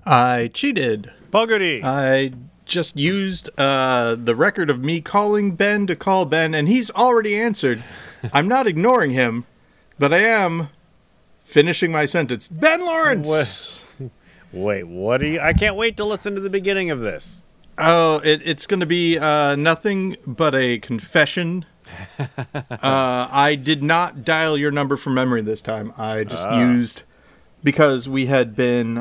I cheated. Bogarty. I just used the record of me calling Ben to call Ben, and he's already answered. I'm not ignoring him, but I am finishing my sentence. Ben Lawrence! Wait, what are you... I can't wait to listen to the beginning of this. Oh, it's going to be nothing but a confession. I did not dial your number from memory this time. I just used... Because we had been,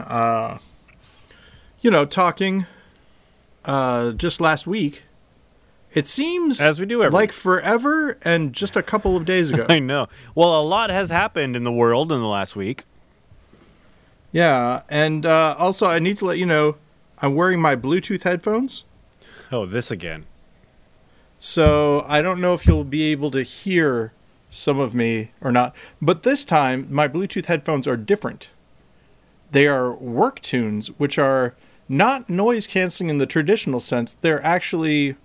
talking just last week. It seems as we do like forever and just a couple of days ago. I know. Well, a lot has happened in the world in the last week. Yeah, and also I need to let you know I'm wearing my Bluetooth headphones. Oh, this again. So I don't know if you'll be able to hear some of me or not. But this time, my Bluetooth headphones are different. They are work tunes, which are not noise canceling in the traditional sense. They're actually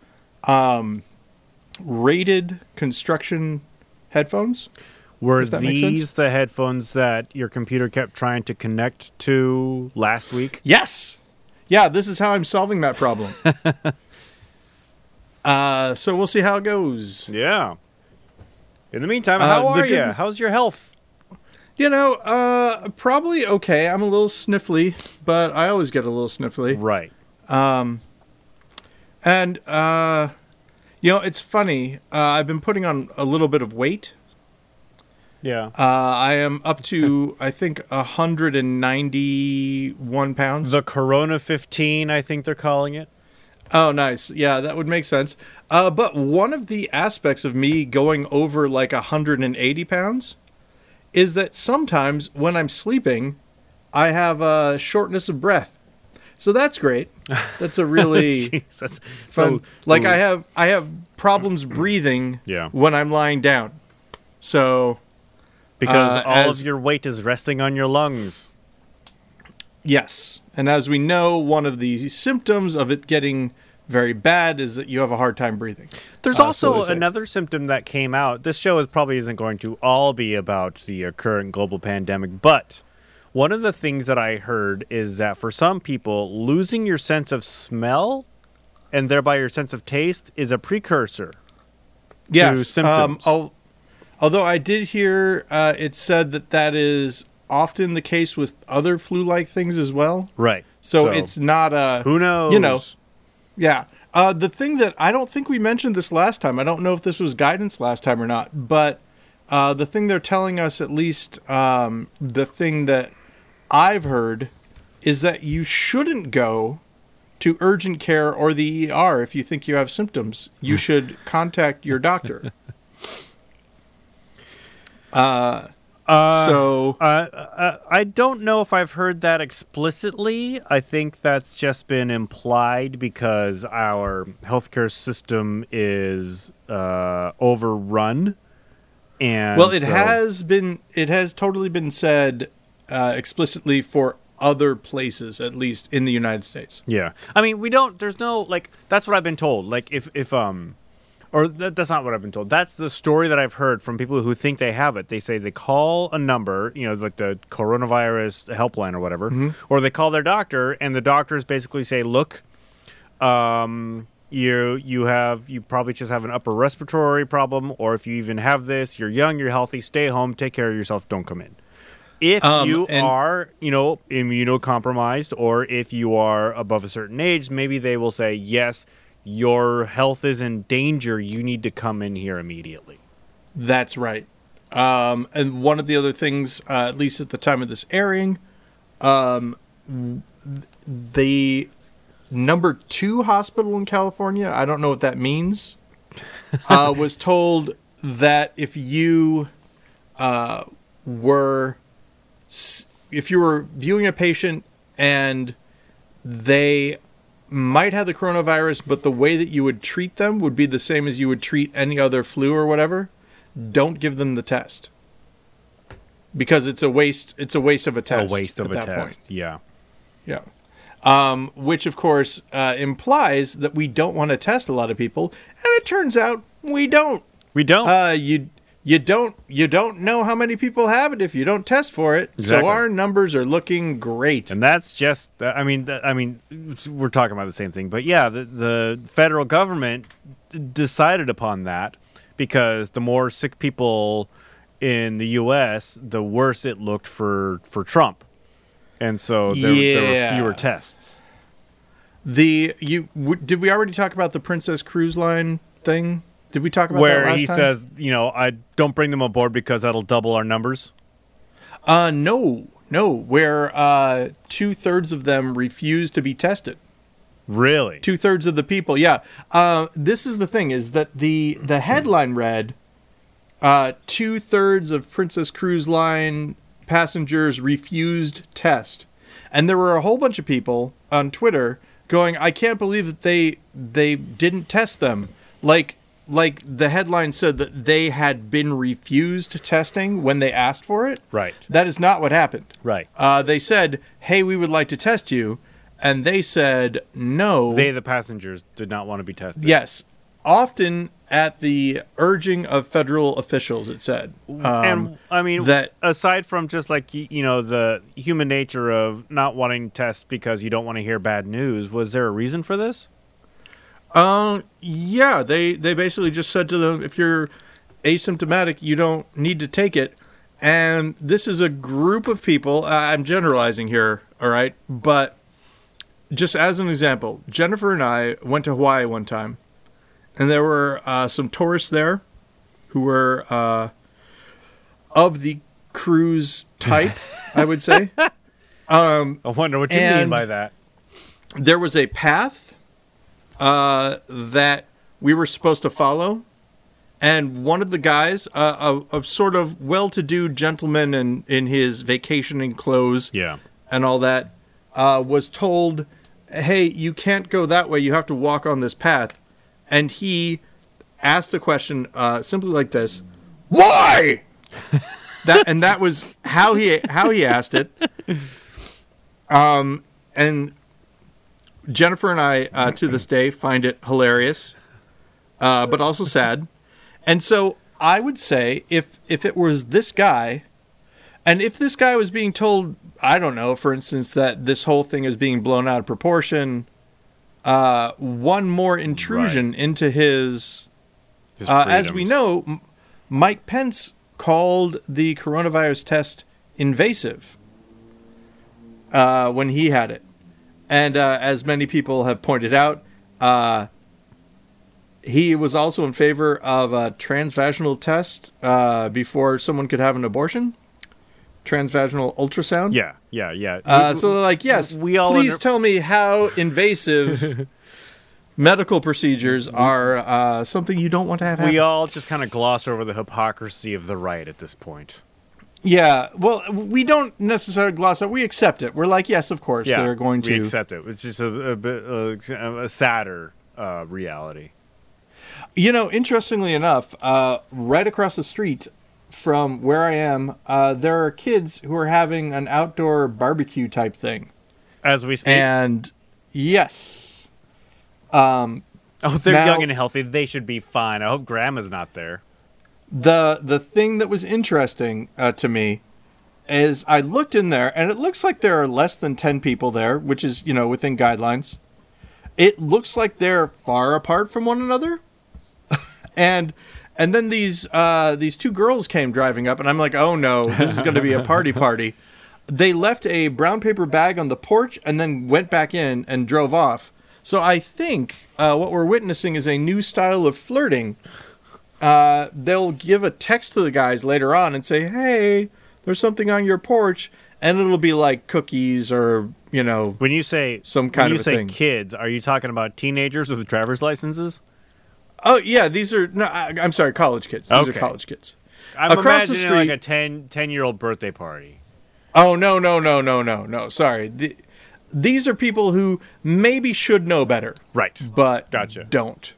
rated construction headphones. Were these the headphones that your computer kept trying to connect to last week? Yes. Yeah, this is how I'm solving that problem. So we'll see how it goes. Yeah. In the meantime, how are you? How's your health? Probably okay. I'm a little sniffly, but I always get a little sniffly. Right. It's funny. I've been putting on a little bit of weight. Yeah. I am up to, I think, 191 pounds. The Corona 15, I think they're calling it. Oh, nice. Yeah, that would make sense. But one of the aspects of me going over like 180 pounds is that sometimes when I'm sleeping, I have a shortness of breath. So that's great. That's a really Jesus. fun. I have problems breathing when I'm lying down. So because all of your weight is resting on your lungs. Yes. And as we know, one of the symptoms of it getting very bad is that you have a hard time breathing. There's also another symptom that came out. This show probably isn't going to all be about the current global pandemic, but one of the things that I heard is that for some people, losing your sense of smell and thereby your sense of taste is a precursor to symptoms. Although I did hear it said that is often the case with other flu-like things as well. Right. So it's not a... Who knows? Yeah. The thing that I don't think we mentioned this last time, I don't know if this was guidance last time or not, but the thing they're telling us, at least the thing that I've heard, is that you shouldn't go to urgent care or the ER if you think you have symptoms. You should contact your doctor. I don't know if I've heard that explicitly. I think that's just been implied because our healthcare system is overrun. And it has totally been said explicitly for other places, at least in the United States. Yeah. I mean, there's no, that's what I've been told. That's not what I've been told. That's the story that I've heard from people who think they have it. They say they call a number, like the coronavirus helpline or whatever, or they call their doctor, and the doctors basically say, look, you probably just have an upper respiratory problem, or if you even have this, you're young, you're healthy, stay home, take care of yourself, don't come in. If you are, immunocompromised, or if you are above a certain age, maybe they will say, yes, your health is in danger. You need to come in here immediately. That's right. And one of the other things, at least at the time of this airing, the number 2 hospital in California, I don't know what that means, was told that if you were viewing a patient and they might have the coronavirus, but the way that you would treat them would be the same as you would treat any other flu or whatever, don't give them the test. Because it's a waste of a test. A waste of a test, yeah. Yeah. Which, of course, implies that we don't want to test a lot of people. And it turns out we don't. We don't. you don't know how many people have it if you don't test for it. Exactly. So our numbers are looking great. And that's just, I mean, we're talking about the same thing. But yeah, the federal government decided upon that because the more sick people in the U.S., the worse it looked for Trump. And so there were fewer tests. Did we already talk about the Princess Cruise Line thing? Did we talk about that last time? Where he says, I don't bring them aboard because that'll double our numbers? No. Where 2/3 of them refuse to be tested. Really? 2/3 of the people, yeah. This is the thing, is that the headline read, 2/3 of Princess Cruise Line passengers refused test. And there were a whole bunch of people on Twitter going, I can't believe that they didn't test them. Like the headline said that they had been refused testing when they asked for it. Right. That is not what happened. Right. They said, hey, we would like to test you. And they said no. They, the passengers, did not want to be tested. Yes. Often at the urging of federal officials, it said. And I mean, that aside from just like, the human nature of not wanting tests because you don't want to hear bad news, was there a reason for this? Yeah, they basically just said to them, if you're asymptomatic, you don't need to take it. And this is a group of people, I'm generalizing here, all right? But just as an example, Jennifer and I went to Hawaii one time, and there were some tourists there who were of the cruise type, I would say. I wonder what you mean by that. There was a path that we were supposed to follow, and one of the guys, a sort of well-to-do gentleman in his vacationing clothes, and all that, was told, "Hey, you can't go that way. You have to walk on this path." And he asked a question simply like this: "Why?" that was how he asked it. And Jennifer and I, to this day, find it hilarious, but also sad. And so I would say if it was this guy, and if this guy was being told, I don't know, for instance, that this whole thing is being blown out of proportion, one more intrusion into his as we know, Mike Pence called the coronavirus test invasive when he had it. And as many people have pointed out, he was also in favor of a transvaginal test before someone could have an abortion. Transvaginal ultrasound. Yeah. So they're like, yes, please tell me how invasive medical procedures are something you don't want to have happen. We all just kind of gloss over the hypocrisy of the right at this point. Yeah, well, we don't necessarily gloss over. We accept it. We're like, yes, of course, they're going to. We accept it. It's just a bit a sadder reality. Interestingly enough, right across the street from where I am, there are kids who are having an outdoor barbecue type thing. As we speak? And, yes. They're young and healthy. They should be fine. I hope Grandma's not there. The thing that was interesting to me is I looked in there, and it looks like there are less than 10 people there, which is, within guidelines. It looks like they're far apart from one another. and then these two girls came driving up, and I'm like, oh no, this is going to be a party. They left a brown paper bag on the porch and then went back in and drove off. So I think what we're witnessing is a new style of flirting. They'll give a text to the guys later on and say, hey, there's something on your porch, and it'll be like cookies or, when you say some kind of a thing. When you say kids, are you talking about teenagers with driver's licenses? Oh, yeah, these are, no, I'm sorry, college kids. These are college kids. I'm across imagining the street, like a 10-year-old birthday party. Oh, no. Sorry. These are people who maybe should know better. Right. But gotcha. Don't.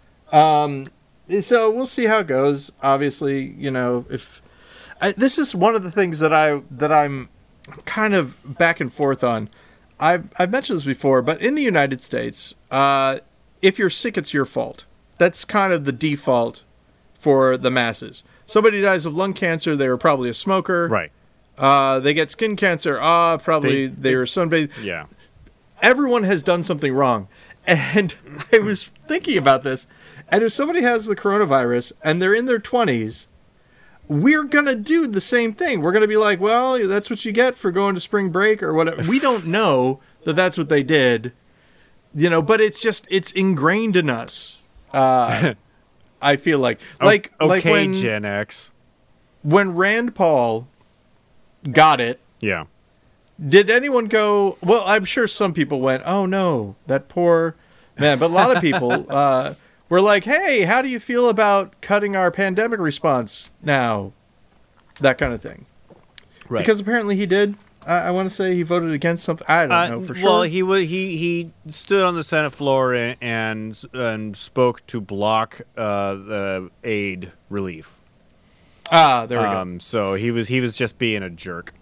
So we'll see how it goes. Obviously, if this is one of the things that I'm kind of back and forth on. I've mentioned this before, but in the United States, if you're sick, it's your fault. That's kind of the default for the masses. Somebody dies of lung cancer, they were probably a smoker. Right. They get skin cancer, probably they were sunbathed. Yeah. Everyone has done something wrong. And I was thinking about this, and if somebody has the coronavirus and they're in their 20s, we're going to do the same thing. We're going to be like, well, that's what you get for going to spring break or whatever. We don't know that that's what they did, but it's ingrained in us. I feel like when Gen X. When Rand Paul got it, Yeah. did anyone go, well, I'm sure some people went, oh no, that poor man. But a lot of people were like, hey, how do you feel about cutting our pandemic response now? That kind of thing. Right. Because apparently he did. I want to say he voted against something. I don't know for sure. Well, he stood on the Senate floor and spoke to block the aid relief. There we go. So he was just being a jerk.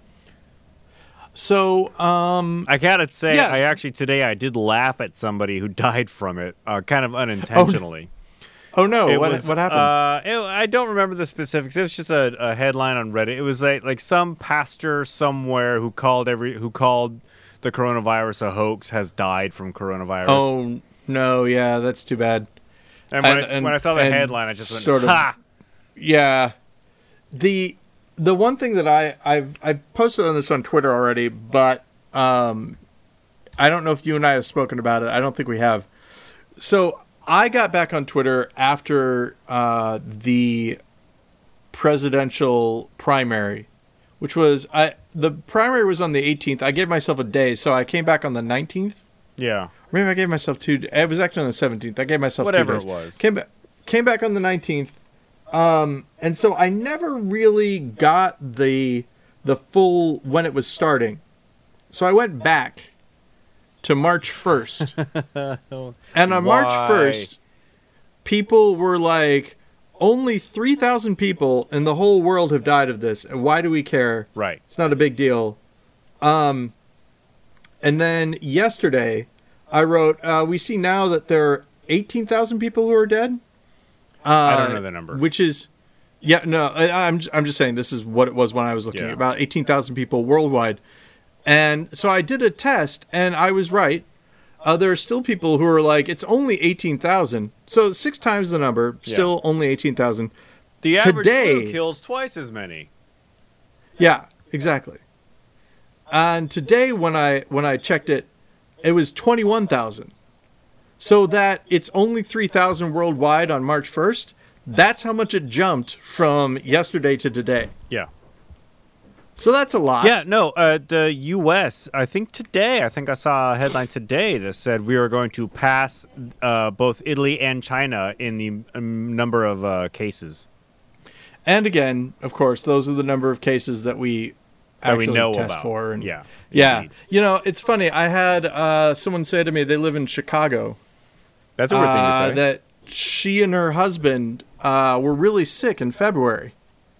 So I gotta say, yes. Today I did laugh at somebody who died from it, kind of unintentionally. Oh no! What happened? I don't remember the specifics. It was just a headline on Reddit. It was like some pastor somewhere who called the coronavirus a hoax has died from coronavirus. Oh no! Yeah, that's too bad. And when I saw the headline, I just went, sort of, ha! Yeah. The one thing that I posted on this on Twitter already, but I don't know if you and I have spoken about it. I don't think we have. So I got back on Twitter after the presidential primary, which was the primary was on the 18th. I gave myself a day, so I came back on the 19th. Yeah. Maybe I gave myself 2 days. It was actually on the 17th. I gave myself 2 days. Whatever it was. Came back on the 19th. And so I never really got the full when it was starting. So I went back to March 1st. And on March 1st, people were like, only 3,000 people in the whole world have died of this. And why do we care? Right. It's not a big deal. And then yesterday, I wrote, we see now that there are 18,000 people who are dead. I don't know the number. Which is, yeah, no, I'm just saying this is what it was when I was looking. About 18,000 people worldwide. And so I did a test, and I was right. There are still people who are like, it's only 18,000. So 6 times the number, still only 18,000. The average flu kills twice as many. Yeah, exactly. And today when I checked it, it was 21,000. So that it's only 3,000 worldwide on March 1st. That's how much it jumped from yesterday to today. Yeah. So that's a lot. Yeah, no, the U.S., I think I saw a headline today that said we are going to pass both Italy and China in the number of cases. And again, of course, those are the number of cases that we actually know test about. for. And, yeah. Indeed. It's funny. I had someone say to me, they live in Chicago. That's a weird thing to say. That she and her husband were really sick in February.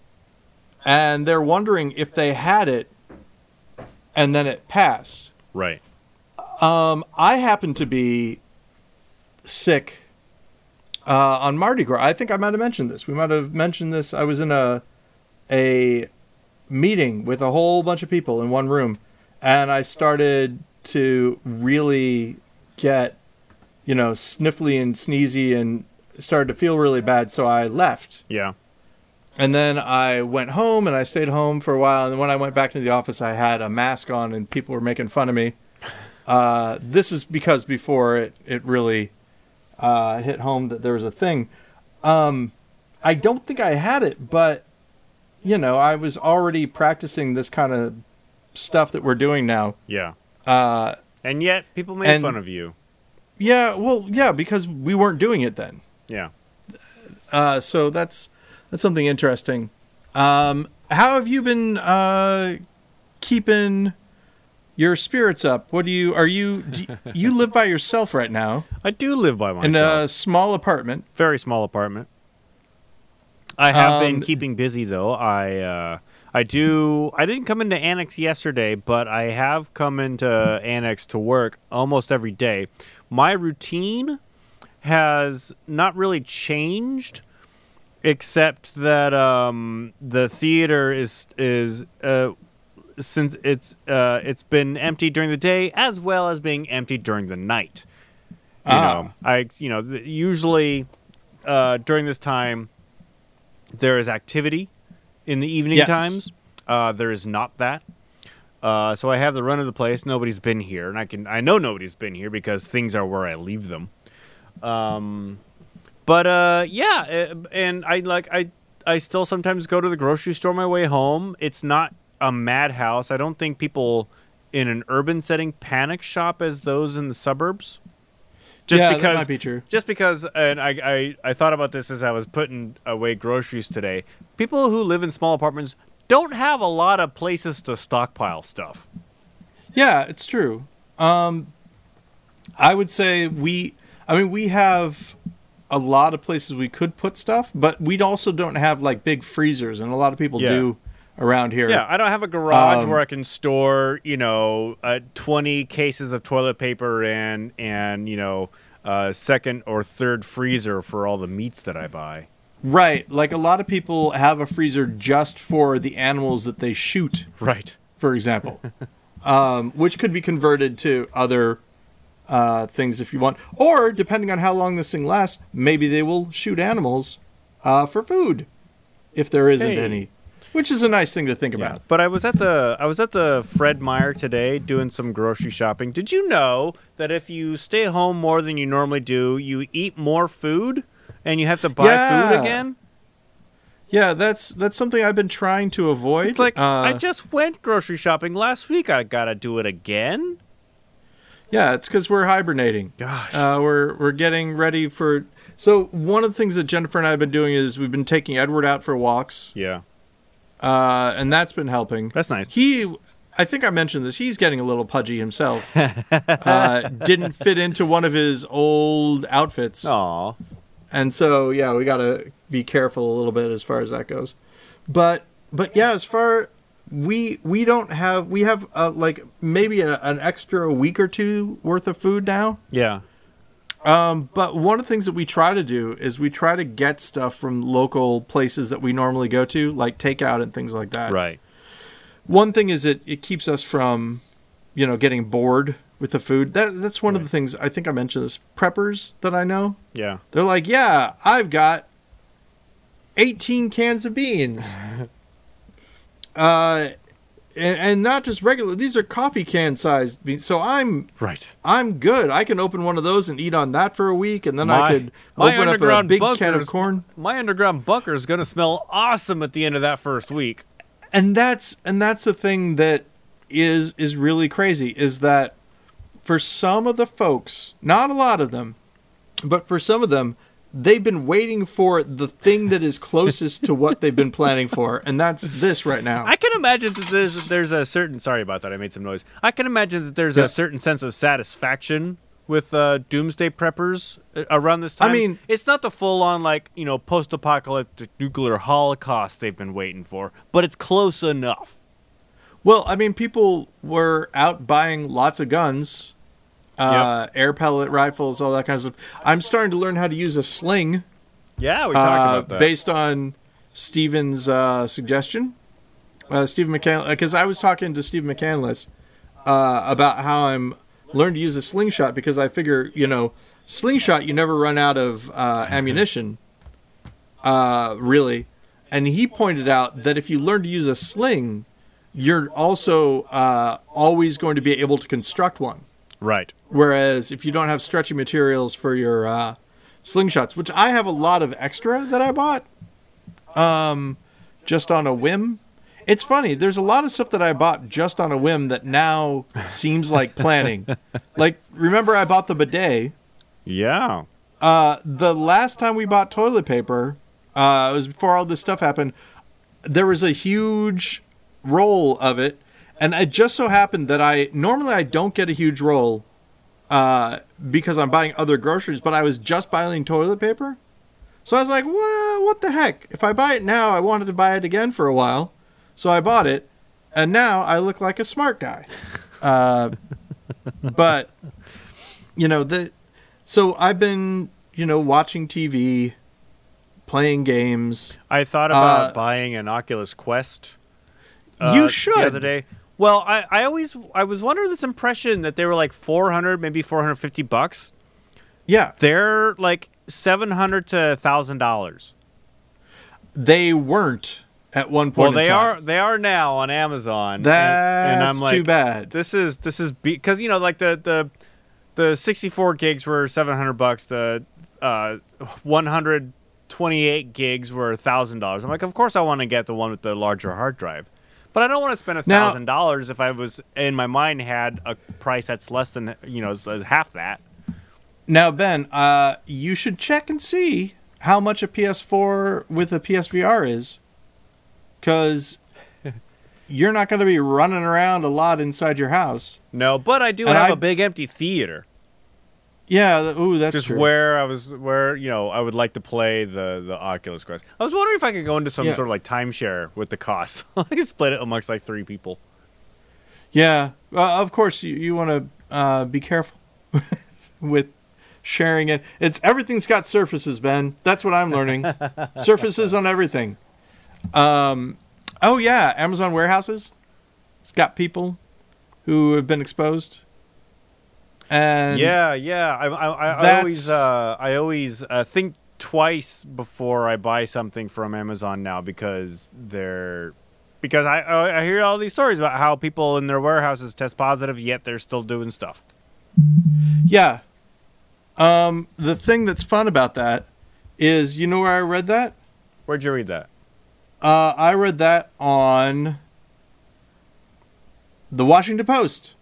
And they're wondering if they had it and then it passed. Right. I happened to be sick on Mardi Gras. I think I might have mentioned this. We might have mentioned this. I was in a meeting with a whole bunch of people in one room. And I started to really get, sniffly and sneezy and started to feel really bad. So I left. Yeah. And then I went home and I stayed home for a while. And then when I went back to the office, I had a mask on and people were making fun of me. This is because before it really hit home that there was a thing. I don't think I had it, but, I was already practicing this kind of stuff that we're doing now. Yeah. And yet people made fun of you. Yeah, well, yeah, because we weren't doing it then. Yeah. So that's something interesting. How have you been keeping your spirits up? Do you live by yourself right now? I do live by myself. In a small apartment. Very small apartment. I have been keeping busy though. I didn't come into Annex yesterday, but I have come into Annex to work almost every day. My routine has not really changed. Except that the theater is since it's been empty during the day as well as being empty during the night. Usually during this time there is activity in the evening times. There is not that. So I have the run of the place. Nobody's been here, and I know nobody's been here because things are where I leave them. And I still sometimes go to the grocery store on my way home. It's not a madhouse. I don't think people in an urban setting panic shop as those in the suburbs. That might be true. Just because, and I thought about this as I was putting away groceries today. People who live in small apartments don't have a lot of places to stockpile stuff. Yeah, it's true. I would say we have a lot of places we could put stuff, but we also don't have like big freezers, and a lot of people do around here. Yeah, I don't have a garage where I can store, 20 cases of toilet paper and second or third freezer for all the meats that I buy. Right. Like a lot of people have a freezer just for the animals that they shoot. Right. For example, which could be converted to other things if you want. Or, depending on how long this thing lasts, maybe they will shoot animals for food if there isn't any. Which is a nice thing to think about. But I was at the Fred Meyer today doing some grocery shopping. Did you know that if you stay home more than you normally do, you eat more food and you have to buy food again? Yeah, that's something I've been trying to avoid. It's like I just went grocery shopping last week. I gotta do it again. Yeah, it's because we're hibernating. Gosh, we're getting ready for. So one of the things that Jennifer and I have been doing is we've been taking Edward out for walks. Yeah. And that's been helping. That's nice. I think I mentioned this. He's getting a little pudgy himself. Didn't fit into one of his old outfits. Aww. And so, yeah, we got to be careful a little bit as far as that goes. But yeah, as far we have like maybe an extra week or two worth of food now. Yeah. But one of the things that we try to do is we try to get stuff from local places that we normally go to, like takeout and things like that. Right. One thing is it keeps us from, getting bored with the food. That's one of the things, I think I mentioned this, preppers that I know. Yeah. They're like, yeah, I've got 18 cans of beans. And not just regular. These are coffee can sized beans. So I'm good. I can open one of those and eat on that for a week, and then I could open up a big can of corn. My underground bunker is going to smell awesome at the end of that first week. And that's the thing that is really crazy, is that for some of the folks, not a lot of them, but for some of them, they've been waiting for the thing that is closest to what they've been planning for, and that's this right now. I can imagine that there's a certain... Sorry about that, I made some noise. I can imagine that there's a certain sense of satisfaction with doomsday preppers around this time. I mean... It's not the full-on, post-apocalyptic nuclear holocaust they've been waiting for, but it's close enough. Well, I mean, people were out buying lots of guns... air pellet rifles, all that kind of stuff. I'm starting to learn how to use a sling. Yeah, we talked about that. Based on Steven's suggestion. Stephen McCandless, because I was talking to Stephen McCandless about how I'm learning to use a slingshot, because I figure, slingshot, you never run out of ammunition, really. And he pointed out that if you learn to use a sling, you're also always going to be able to construct one. Right. Whereas if you don't have stretchy materials for your slingshots, which I have a lot of extra that I bought just on a whim. It's funny. There's a lot of stuff that I bought just on a whim that now seems like planning. Like, remember I bought the bidet? Yeah. The last time we bought toilet paper, it was before all this stuff happened, there was a huge roll of it. And it just so happened that I don't get a huge roll because I'm buying other groceries, but I was just buying toilet paper. So I was like, well, what the heck? If I buy it now, I wanted to buy it again for a while. So I bought it, and now I look like a smart guy. But, so I've been, watching TV, playing games. I thought about buying an Oculus Quest. You should. The other day. Well, I was under this impression that they were like $400, maybe $450. Yeah. They're like $700 to $1,000. They weren't at one point. Well, they are now on Amazon. That's and I'm like, too bad. This is because like the 64 gigs were $700. The 128 gigs were $1,000. I'm like, of course I want to get the one with the larger hard drive. But I don't want to spend $1,000 if I was in my mind had a price that's less than half that. Now, Ben, you should check and see how much a PS4 with a PSVR is, because you're not going to be running around a lot inside your house. No, but I do have a big empty theater. Yeah, that's just true. where I would like to play the Oculus Quest. I was wondering if I could go into some sort of like timeshare with the cost. I could split it amongst like 3 people. Yeah, of course you want to be careful with sharing it. Everything's got surfaces, Ben. That's what I'm learning. Surfaces on everything. Oh yeah, Amazon warehouses. It's got people who have been exposed. And yeah. I always think twice before I buy something from Amazon now because I hear all these stories about how people in their warehouses test positive, yet they're still doing stuff. Yeah. The thing that's fun about that is, you know where I read that? Where'd you read that? I read that on the Washington Post,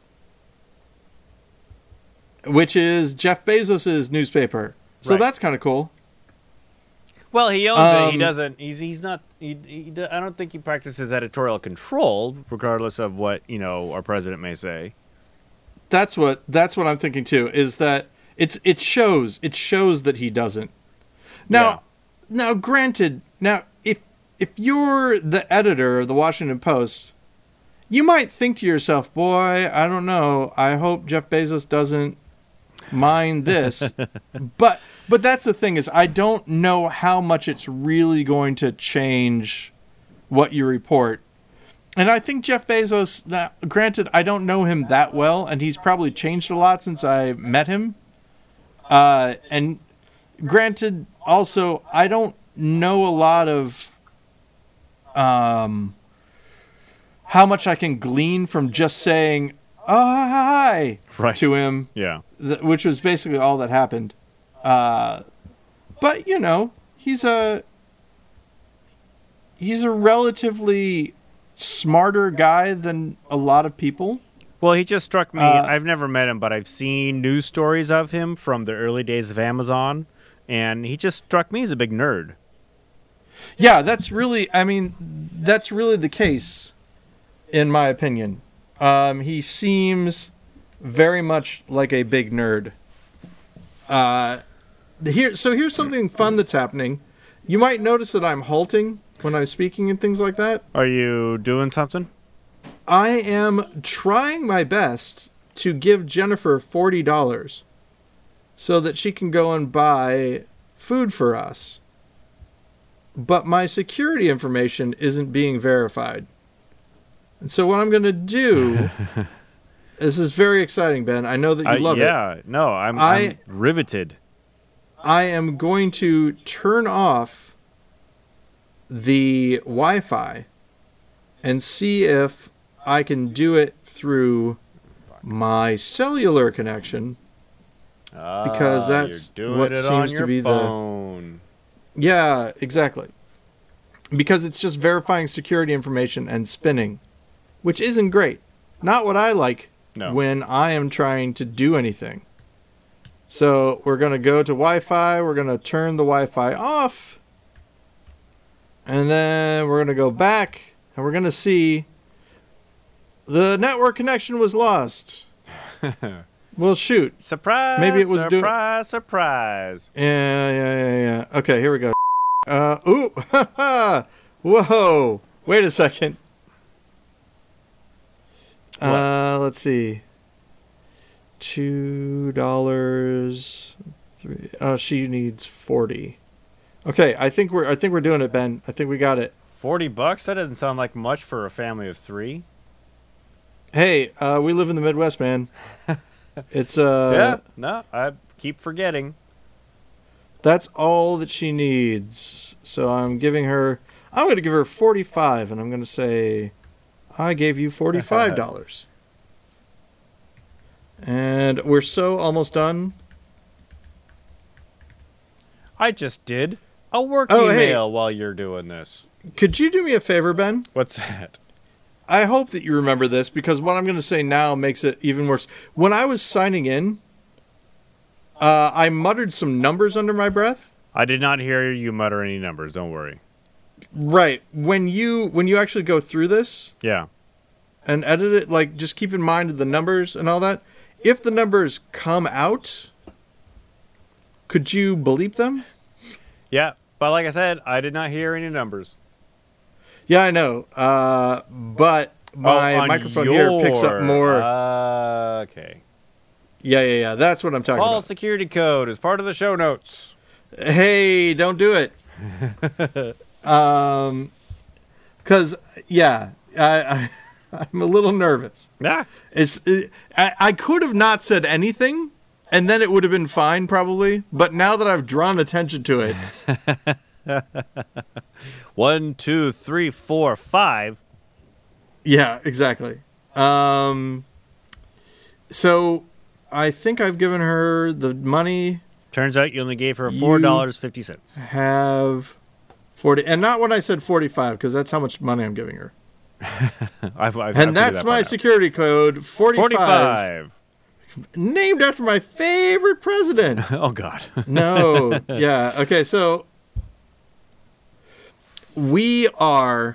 which is Jeff Bezos' newspaper. So that's kind of cool. Well, he owns it. He doesn't. He's not. I don't think he practices editorial control, regardless of what our president may say. That's what I'm thinking too. Is that it shows that he doesn't. Now, granted, if you're the editor of the Washington Post, you might think to yourself, boy, I don't know. I hope Jeff Bezos doesn't mind this. but that's the thing is I don't know how much it's really going to change what you report. And I think Jeff Bezos, now, granted, I don't know him that well, and he's probably changed a lot since I met him. And granted, also, I don't know a lot of how much I can glean from just saying, oh, hi, to him. Yeah. Which was basically all that happened. But, he's a relatively smarter guy than a lot of people. Well, he just struck me. I've never met him, but I've seen news stories of him from the early days of Amazon, and he just struck me as a big nerd. Yeah, that's really the case, in my opinion. He seems very much like a big nerd. Here's something fun that's happening. You might notice that I'm halting when I'm speaking and things like that. Are you doing something? I am trying my best to give Jennifer $40 so that she can go and buy food for us. But my security information isn't being verified. And so what I'm going to do... This is very exciting, Ben. I know that you love it. Yeah, no, I'm riveted. I am going to turn off the Wi-Fi and see if I can do it through my cellular connection, because that's what seems to be phone. Yeah, exactly. Because it's just verifying security information and spinning, which isn't great. Not what I like when I am trying to do anything. So we're going to go to Wi-Fi. We're going to turn the Wi-Fi off. And then we're going to go back. And we're going to see the network connection was lost. Well, shoot. Surprise. Maybe it was surprise. Yeah. Okay, here we go. Ooh. Whoa. Wait a second. Let's see. $2. Oh, she needs 40. Okay, I think we're doing it, Ben. I think we got it. $40? That doesn't sound like much for a family of 3. Hey, we live in the Midwest, man. It's Yeah, no, I keep forgetting. That's all that she needs. So I'm going to give her 45, and I'm going to say, I gave you $45. And we're so almost done. I just did a work Oh, hey. email while you're doing this. Could you do me a favor, Ben? What's that? I hope that you remember this, because what I'm going to say now makes it even worse. When I was signing in, I muttered some numbers under my breath. I did not hear you mutter any numbers. Don't worry. Right. When you actually go through this Yeah. and edit it, like, just keep in mind the numbers and all that. If the numbers come out, could you bleep them? Yeah. But like I said, I did not hear any numbers. Yeah, I know. But my microphone here picks up more. Okay. Yeah. That's what I'm talking All about. security code is part of the show notes. Hey, don't do it. Because, yeah, I'm a little nervous. Yeah. I could have not said anything, and then it would have been fine, probably. But now that I've drawn attention to it. 1, 2, 3, 4, 5. Yeah, exactly. So I think I've given her the money. Turns out you only gave her $4.50. Have 40, and not when I said 45, because that's how much money I'm giving her. And that's my security code, 45. Named after my favorite president. Oh, God. No. Yeah. Okay, so we are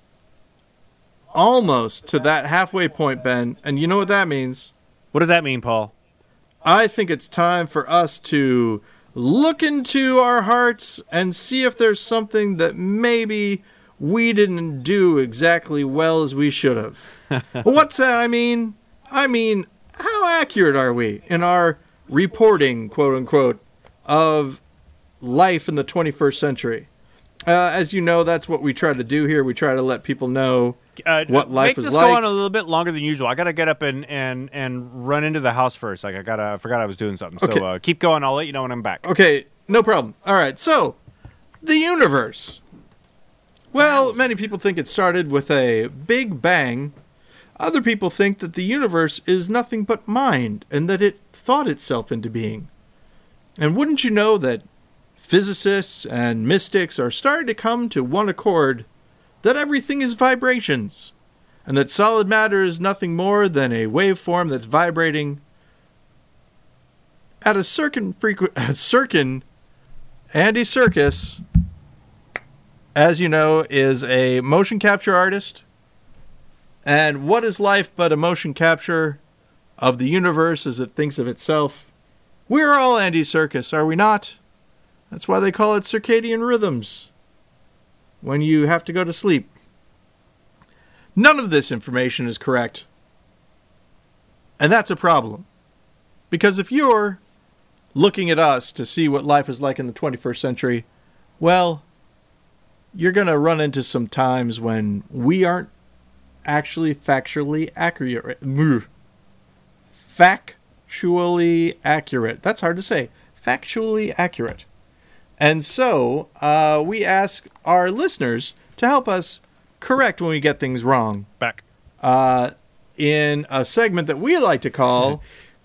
almost to that halfway point, Ben. And you know what that means? What does that mean, Paul? I think it's time for us to look into our hearts and see if there's something that maybe we didn't do exactly well as we should have. What's that I mean? I mean, how accurate are we in our reporting, quote unquote, of life in the 21st century? As you know, that's what we try to do here. We try to let people know what life is like. Make this go on a little bit longer than usual. I got to get up and run into the house first. Like I forgot I was doing something. Okay. So keep going. I'll let you know when I'm back. Okay, no problem. All right, so the universe. Well, many people think it started with a big bang. Other people think that the universe is nothing but mind and that it thought itself into being. And wouldn't you know that physicists and mystics are starting to come to one accord that everything is vibrations, and that solid matter is nothing more than a waveform that's vibrating at a certain frequency. Andy Serkis, as you know, is a motion capture artist. And what is life but a motion capture of the universe as it thinks of itself? We're all Andy Serkis, are we not? That's why they call it circadian rhythms. When you have to go to sleep. None of this information is correct. And that's a problem. Because if you're looking at us to see what life is like in the 21st century, well, you're going to run into some times when we aren't actually factually accurate. Factually accurate. That's hard to say. Factually accurate. And so we ask our listeners to help us correct when we get things wrong. Back. In a segment that we like to call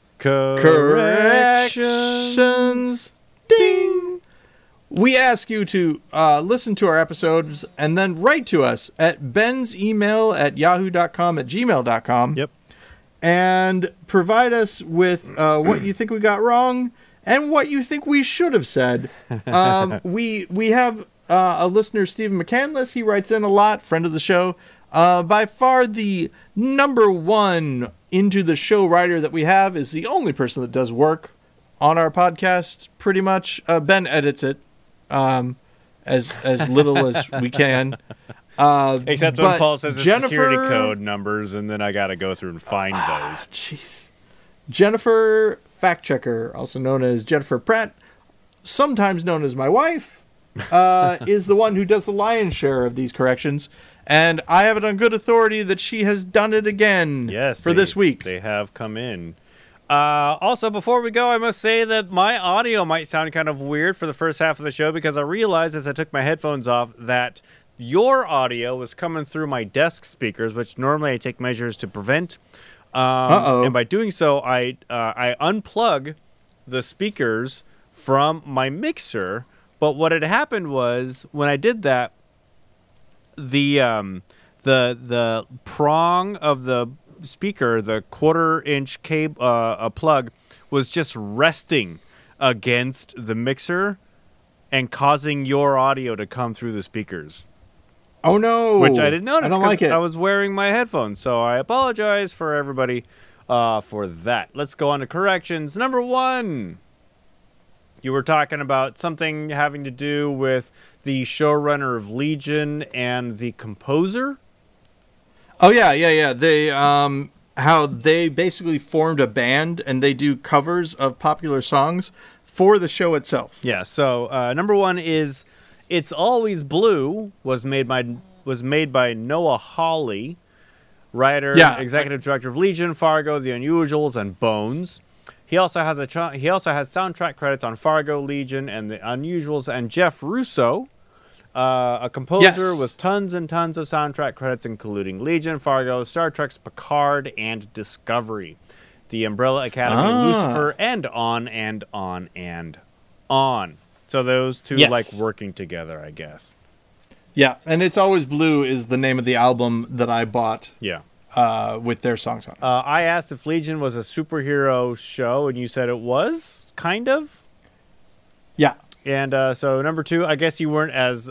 Corrections. Ding. We ask you to listen to our episodes and then write to us at Ben's email at yahoo.com at gmail.com. Yep. And provide us with what you think we got wrong and what you think we should have said. We have a listener, Stephen McCandless. He writes in a lot, friend of the show. By far the number one into the show writer that we have, is the only person that does work on our podcast, pretty much. Ben edits it as little as we can. Except when Paul says the Jennifer, security code numbers, and then I got to go through and find those. Jeez. Jennifer Fact Checker, also known as Jennifer Pratt, sometimes known as my wife, is the one who does the lion's share of these corrections, and I have it on good authority that she has done it again. Yes, for this week. They have come in. Also, before we go, I must say that my audio might sound kind of weird for the first half of the show because I realized as I took my headphones off that your audio was coming through my desk speakers, which normally I take measures to prevent. And by doing so, I unplug the speakers from my mixer. But what had happened was when I did that, the prong of the speaker, the 1/4-inch cable plug, was just resting against the mixer and causing your audio to come through the speakers. Oh no! Which I didn't notice. I don't like it. I was wearing my headphones, so I apologize for everybody for that. Let's go on to corrections. Number 1. You were talking about something having to do with the showrunner of Legion and the composer. Oh yeah. They how they basically formed a band and they do covers of popular songs for the show itself. Yeah. So number 1 is "It's Always Blue" was made by Noah Hawley, writer, executive director of Legion, Fargo, The Unusuals, and Bones. He also has soundtrack credits on Fargo, Legion, and The Unusuals. And Jeff Russo, a composer with tons and tons of soundtrack credits, including Legion, Fargo, Star Trek's Picard, and Discovery, The Umbrella Academy, Lucifer, and on and on and on. So those two like working together, I guess. Yeah, and "It's Always Blue" is the name of the album that I bought. Yeah. With their songs on it. I asked if Legion was a superhero show, and you said it was, kind of. Yeah. And so number 2, I guess you weren't as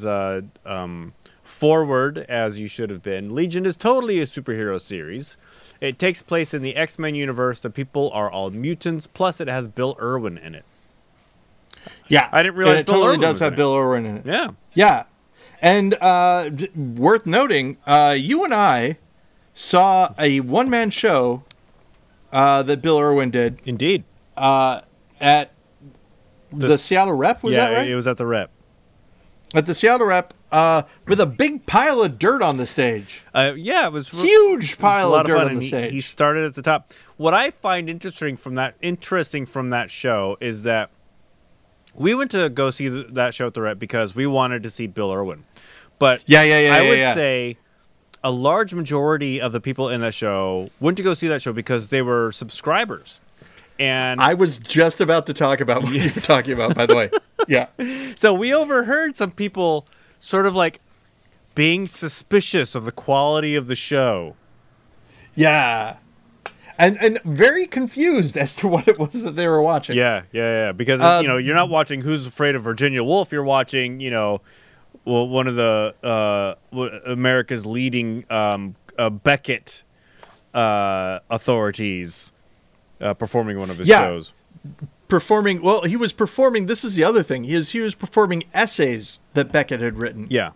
forward as you should have been. Legion is totally a superhero series. It takes place in the X-Men universe. The people are all mutants. Plus, it has Bill Irwin in it. Yeah, I didn't realize it Bill totally Irwin does was have in Bill Irwin in it. Yeah. Yeah, and worth noting, you and I saw a one-man show that Bill Irwin did. Indeed. At the Seattle Rep, was that right? Yeah, it was at the Rep. At the Seattle Rep, with a big pile of dirt on the stage. Yeah, it was huge pile of dirt on the stage. He started at the top. What I find interesting from that show is that we went to go see that show at the Rep because we wanted to see Bill Irwin. But I would say a large majority of the people in that show went to go see that show because they were subscribers. And I was just about to talk about what you were talking about, by the way. Yeah. So we overheard some people sort of like being suspicious of the quality of the show. Yeah. And very confused as to what it was that they were watching. Yeah. Because, you're not watching Who's Afraid of Virginia Woolf. You're watching, one of the America's leading Beckett authorities performing one of his shows. He was performing. This is the other thing. He was performing essays that Beckett had written. Yeah.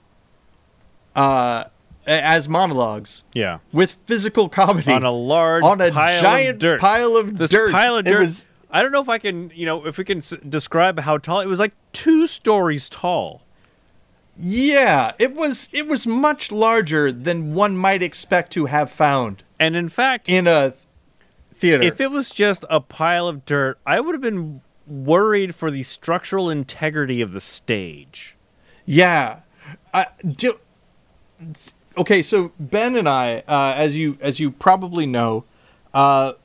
As monologues. Yeah. With physical comedy on a giant pile of dirt. This pile of dirt. I don't know if I can, if we can describe how tall it was. Like 2 stories tall. Yeah, it was much larger than one might expect to have found. And in fact, in a theater, if it was just a pile of dirt, I would have been worried for the structural integrity of the stage. Yeah. Okay, so Ben and I, as you probably know, our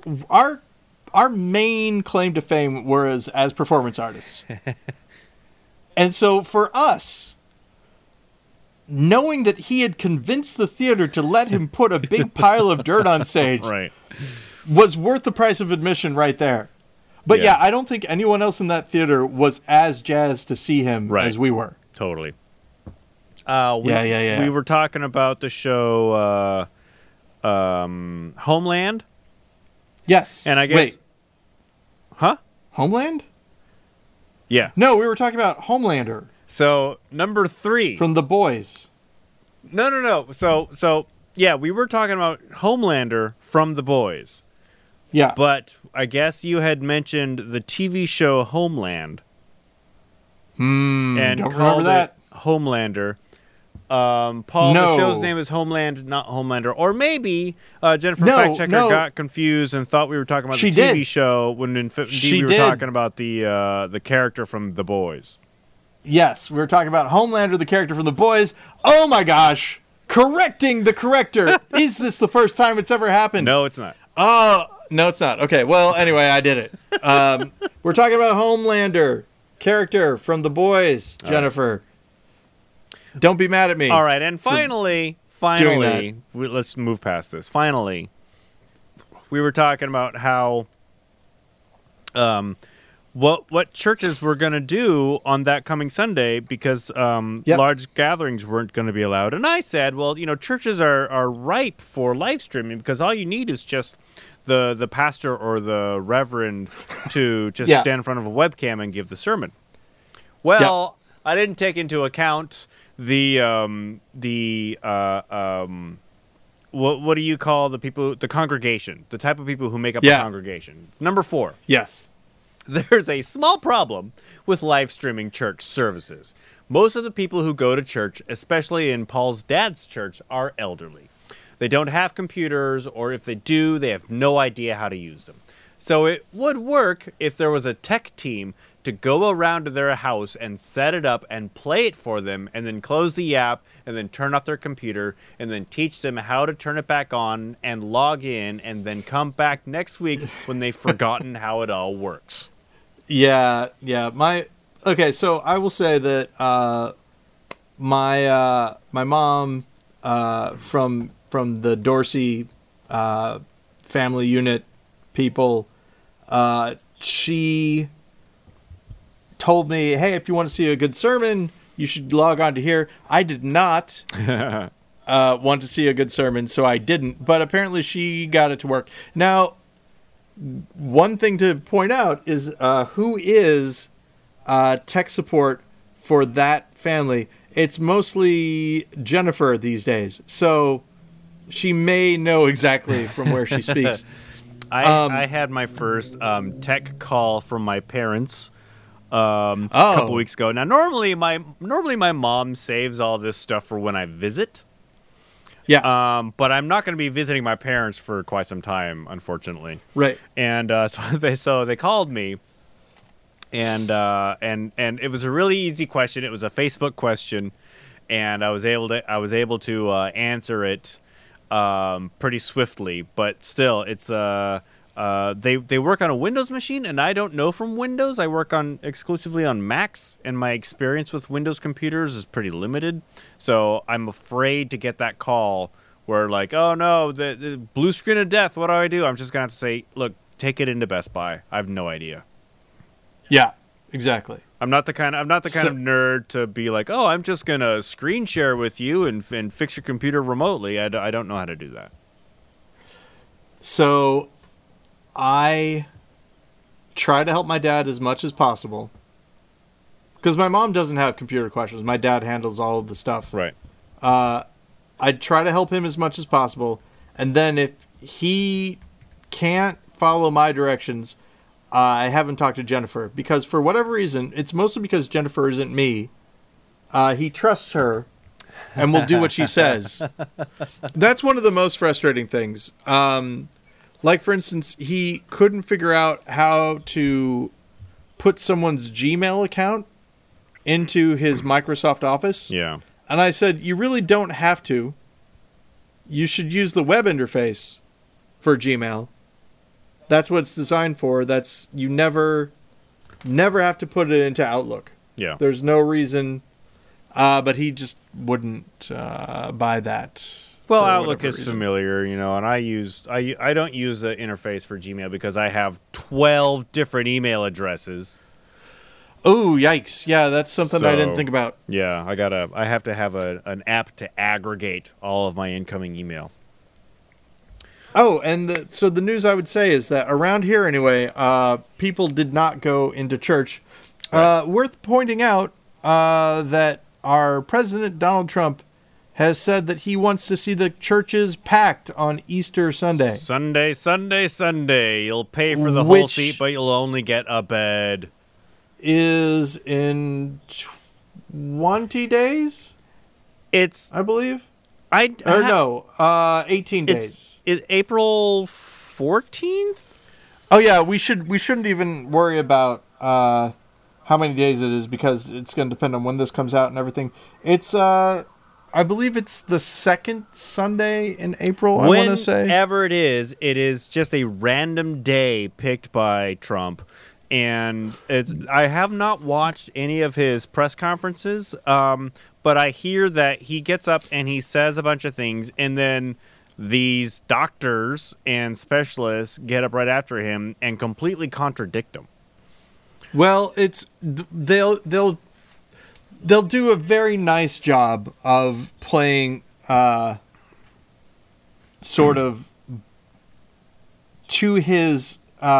main claim to fame was as performance artists. And so for us, knowing that he had convinced the theater to let him put a big pile of dirt on stage right. was worth the price of admission right there. But yeah, I don't think anyone else in that theater was as jazzed to see him as we were. Totally. We were talking about the show Homeland. Yes. And I guess... Wait. Huh? Homeland? Yeah. No, we were talking about Homelander. So, number 3. From The Boys. No. So yeah, we were talking about Homelander from The Boys. Yeah. But I guess you had mentioned the TV show Homeland. and don't called remember that. it Homelander. Paul, No. the show's name is Homeland, not Homelander. Or maybe Jennifer No, Fact Checker no. got confused and thought we were talking about She the TV did. show when indeed She we were did. talking about the character from The Boys. Yes, we were talking about Homelander, the character from The Boys. Oh my gosh. Correcting the corrector. Is this the first time it's ever happened? No, it's not. Oh, no, it's not. Okay, well, anyway, I did it. We're talking about Homelander, character from The Boys, Jennifer. Don't be mad at me. All right, and finally, let's move past this. Finally, we were talking about how what churches were going to do on that coming Sunday because large gatherings weren't going to be allowed. And I said, well, churches are ripe for live streaming because all you need is just the pastor or the reverend to just stand in front of a webcam and give the sermon. Well, I didn't take into account what do you call the people, the congregation, the type of people who make up a congregation. Number 4. Yes. There's a small problem with live streaming church services. Most of the people who go to church, especially in Paul's dad's church, are elderly. They don't have computers, or if they do, they have no idea how to use them. So it would work if there was a tech team to go around to their house and set it up and play it for them and then close the app and then turn off their computer and then teach them how to turn it back on and log in and then come back next week when they've forgotten how it all works. Yeah. Okay, so I will say that my mom from the Dorsey family unit people, she told me, hey, if you want to see a good sermon, you should log on to here. I did not want to see a good sermon, so I didn't. But apparently she got it to work. Now, one thing to point out is who is tech support for that family. It's mostly Jennifer these days. So she may know exactly from where she speaks. I had my first tech call from my parents a couple weeks ago. Now, normally my mom saves all this stuff for when I visit. Yeah. But I'm not going to be visiting my parents for quite some time, unfortunately. Right. And so they called me, and it was a really easy question. It was a Facebook question, and I was able to answer it pretty swiftly. But still, it's they work on a Windows machine, and I don't know from Windows. I work exclusively on Macs, and my experience with Windows computers is pretty limited. So I'm afraid to get that call where like, oh no, the blue screen of death. What do I do? I'm just gonna have to say, look, take it into Best Buy. I have no idea. Yeah, exactly. I'm not the kind of nerd to be like, oh, I'm just gonna screen share with you and fix your computer remotely. I don't know how to do that. So I try to help my dad as much as possible because my mom doesn't have computer questions. My dad handles all of the stuff. Right. I try to help him as much as possible. And then if he can't follow my directions, I have him talk to Jennifer because for whatever reason, it's mostly because Jennifer isn't me. He trusts her and will do what she says. That's one of the most frustrating things. Like, for instance, he couldn't figure out how to put someone's Gmail account into his Microsoft Office. Yeah. And I said, you really don't have to. You should use the web interface for Gmail. That's what it's designed for. You never have to put it into Outlook. Yeah. There's no reason. But he just wouldn't buy that. Well, Outlook is familiar, and I don't use the interface for Gmail because I have 12 different email addresses. Oh, yikes. Yeah, that's something I didn't think about. Yeah, I have to have an app to aggregate all of my incoming email. Oh, and so the news I would say is that around here anyway, people did not go into church. Right. Worth pointing out that our president, Donald Trump, has said that he wants to see the churches packed on Easter Sunday. Sunday. You'll pay for the whole seat, but you'll only get a bed. is in 20 days, I believe. 18 days. It's April 14th? Oh yeah, we shouldn't even worry about how many days it is, because it's going to depend on when this comes out and everything. It's I believe it's the second Sunday in April, I want to say. Whenever it is just a random day picked by Trump. And I have not watched any of his press conferences, but I hear that he gets up and he says a bunch of things, and then these doctors and specialists get up right after him and completely contradict him. Well, they'll do a very nice job of playing sort of to his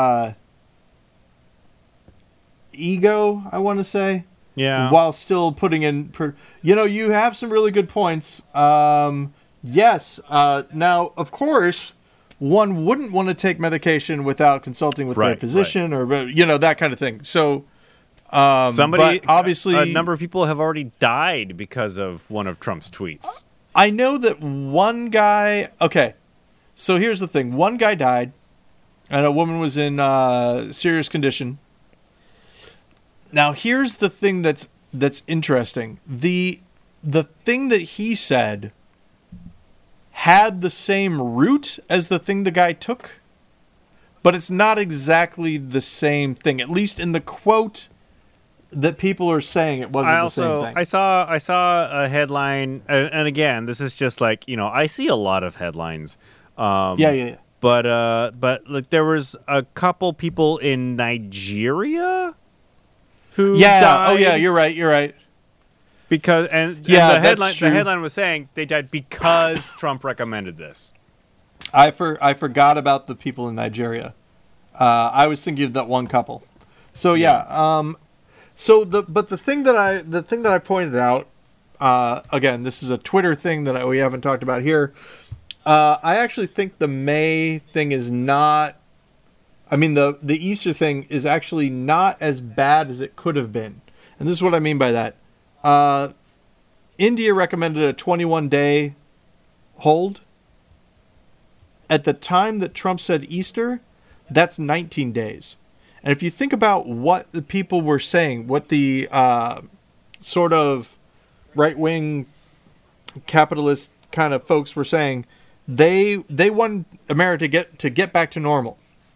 ego, I want to say. Yeah. While still putting in, you have some really good points. Yes. Now, of course, one wouldn't want to take medication without consulting with their physician or, that kind of thing. So, but obviously, a number of people have already died because of one of Trump's tweets. I know that one guy. Okay. So here's the thing. One guy died and a woman was in serious condition. Now, here's the thing that's interesting. The thing that he said had the same root as the thing the guy took, but it's not exactly the same thing. At least in the quote that people are saying, it wasn't the same thing. I saw a headline, and again, this is just like, I see a lot of headlines. Yeah. But like, there was a couple people in Nigeria who died. Oh yeah, you're right. Because the headline was saying they died because Trump recommended this. I forgot about the people in Nigeria. I was thinking of that one couple. So yeah. But the thing that I pointed out, again, this is a Twitter thing that we haven't talked about here. I actually think the May thing is not. I mean, the Easter thing is actually not as bad as it could have been. And this is what I mean by that. India recommended a 21-day hold. At the time that Trump said Easter, that's 19 days. And if you think about what the people were saying, what the sort of right-wing capitalist kind of folks were saying, they want America to get back to normal.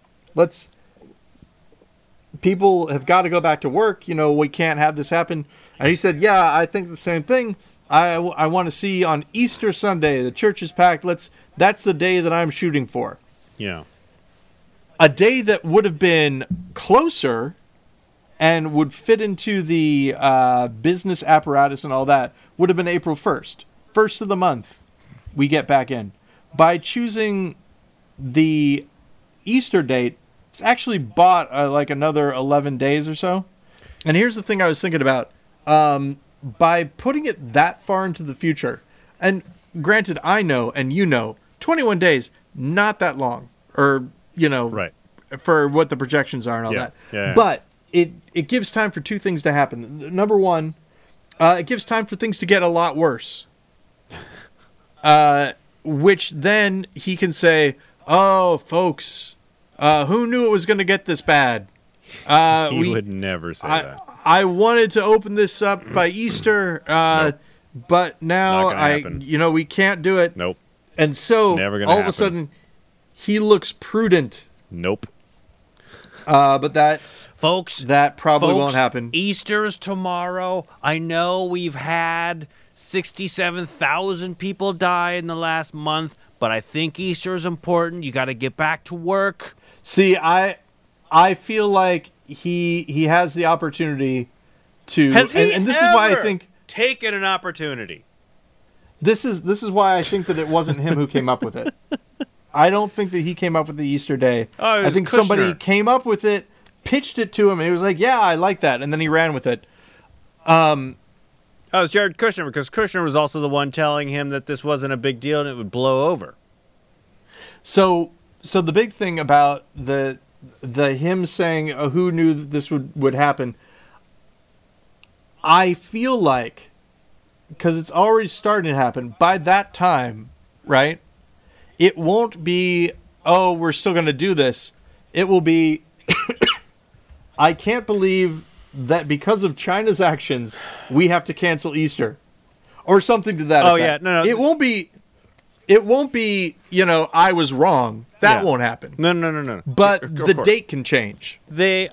People have got to go back to work. We can't have this happen. And he said, yeah, I think the same thing. I want to see on Easter Sunday, the church is packed. That's the day that I'm shooting for. Yeah. A day that would have been closer and would fit into the business apparatus and all that would have been April 1st. First of the month, we get back in. By choosing the Easter date, it's actually bought like another 11 days or so. And here's the thing I was thinking about. By putting it that far into the future, and granted, I know, and 21 days, not that long, or, right, for what the projections are and all that. Yeah. But it gives time for two things to happen. Number one, it gives time for things to get a lot worse. Which then he can say, oh, folks, who knew it was going to get this bad? He would never say that. I wanted to open this up by Easter, but now we can't do it. Nope. And so all of a sudden, he looks prudent. Nope. But that probably won't happen. Easter's tomorrow. I know we've had 67,000 people die in the last month, but I think Easter is important. You got to get back to work. See, I feel like he has the opportunity to. Has he and this ever is why I think taken an opportunity? This is why I think that it wasn't him who came up with it. I don't think that he came up with the Easter day. Oh, I think Kushner. Somebody came up with it, pitched it to him, and he was like, "Yeah, I like that," and then he ran with it. Oh, it was Jared Kushner, because Kushner was also the one telling him that this wasn't a big deal and it would blow over. So the big thing about the him saying, who knew that this would happen, I feel like, because it's already starting to happen, by that time, right, it won't be, oh, we're still going to do this. It will be, I can't believe that because of China's actions, we have to cancel Easter. Or something to that effect. Yeah, no. It won't be, I was wrong. That won't happen. No. But the date can change. They,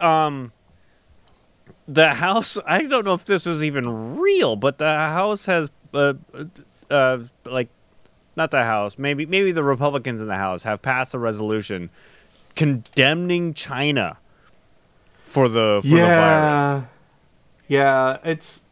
the House, I don't know if this was even real, but the House has, not the House, maybe the Republicans in the House have passed a resolution condemning China for the virus. Yeah, it's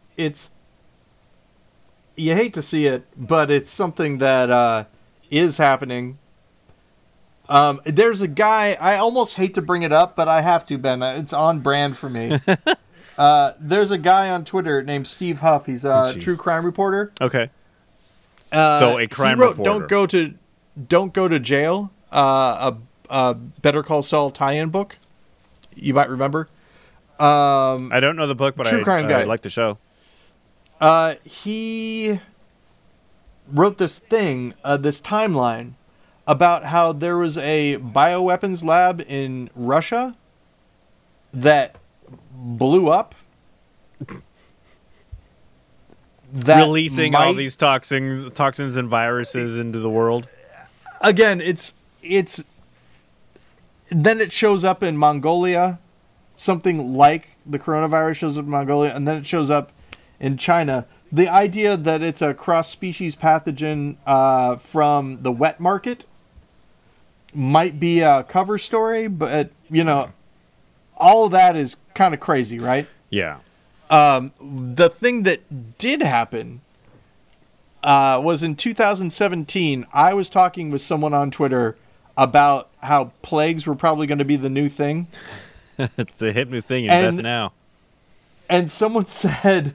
you hate to see it, but it's something that is happening. There's a guy, I almost hate to bring it up, but I have to, Ben. It's on brand for me. There's a guy on Twitter named Steve Huff. He's a true crime reporter. Okay. So a crime reporter. Don't go to jail. A Better Call Saul tie-in book. You might remember. I don't know the book, but true crime guy. I like the show. He wrote this thing, this timeline about how there was a bioweapons lab in Russia that blew up. Releasing all these toxins and viruses into the world. Again, it's then it shows up in Mongolia, something like the coronavirus shows up in Mongolia, and then it shows up in China. The idea that it's a cross-species pathogen from the wet market might be a cover story, but all of that is kind of crazy, right? Yeah. The thing that did happen was in 2017. I was talking with someone on Twitter about how plagues were probably going to be the new thing. It's a hip new thing. Invest now. And someone said,